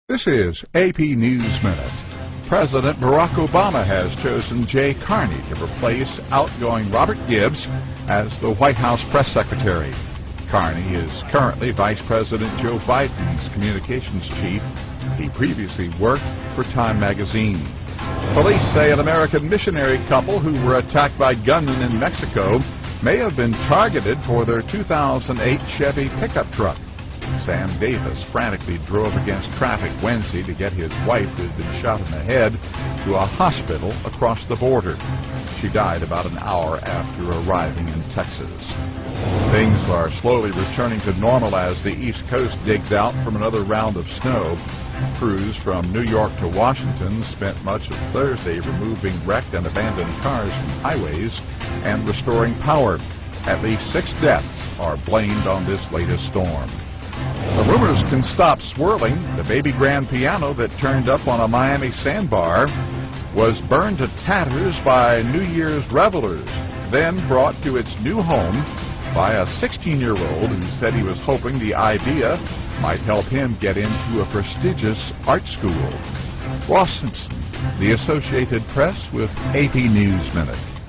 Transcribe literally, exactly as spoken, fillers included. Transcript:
This is A P News Minute. President Barack Obama has chosen Jay Carney to replace outgoing Robert Gibbs as the White House press secretary. Carney is currently Vice President Joe Biden's communications chief. He previously worked for Time magazine. Police say an American missionary couple who were attacked by gunmen in Mexico may have been targeted for their two thousand eight Chevy pickup truck. Sam Davis frantically drove against traffic Wednesday to get his wife, who had been shot in the head, to a hospital across the border. She died about an hour after arriving in Texas. Things are slowly returning to normal as the East Coast digs out from another round of snow. Crews from New York to Washington spent much of Thursday removing wrecked and abandoned cars from highways and restoring power. At least six deaths are blamed on this latest storm. The rumors can stop swirling. The baby grand piano that turned up on a Miami sandbar was burned to tatters by New Year's revelers, then brought to its new home by a sixteen-year-old who said he was hoping the idea might help him get into a prestigious art school. Ross Simpson, The Associated Press, with A P News Minute.